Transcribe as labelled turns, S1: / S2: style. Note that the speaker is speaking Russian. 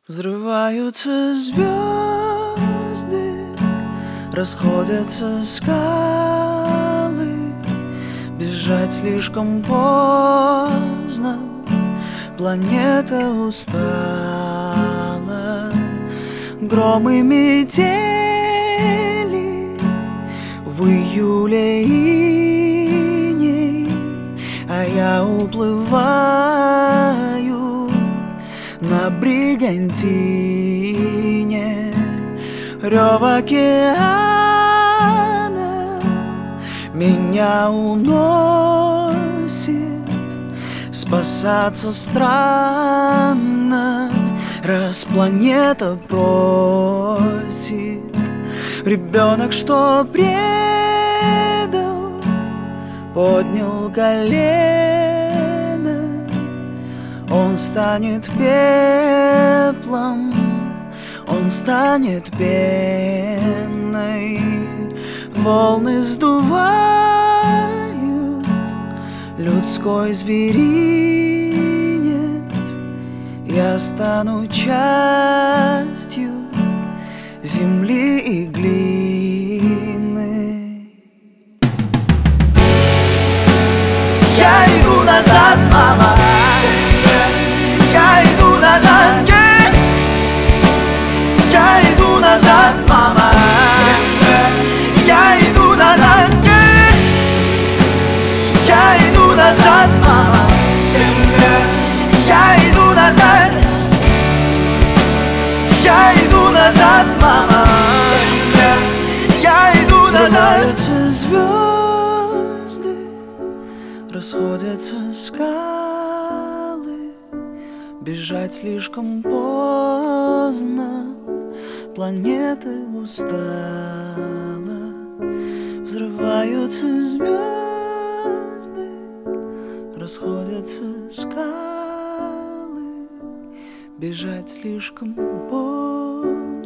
S1: Взрываются звезды, расходятся скалы. Бежать слишком поздно, планета устала. Громы метели в июле иней, а я уплываю на бригантине. Рев океана меня уносит. Спасаться странно, раз планета просит. Ребенок, что предал, поднял колено. Он станет пеплом, он станет пеной. Волны сдувают людской зверинец. Я стану частью земли и глины. Я иду назад, мама. Я иду назад, я иду назад, мама. Я иду назад, я иду назад, мама. Я иду назад, я иду назад, мама. Я иду назад. Взрываются звезды, расходятся скалы. Бежать слишком поздно, планета устала. Взрываются звезды, расходятся скалы. Бежать слишком поздно.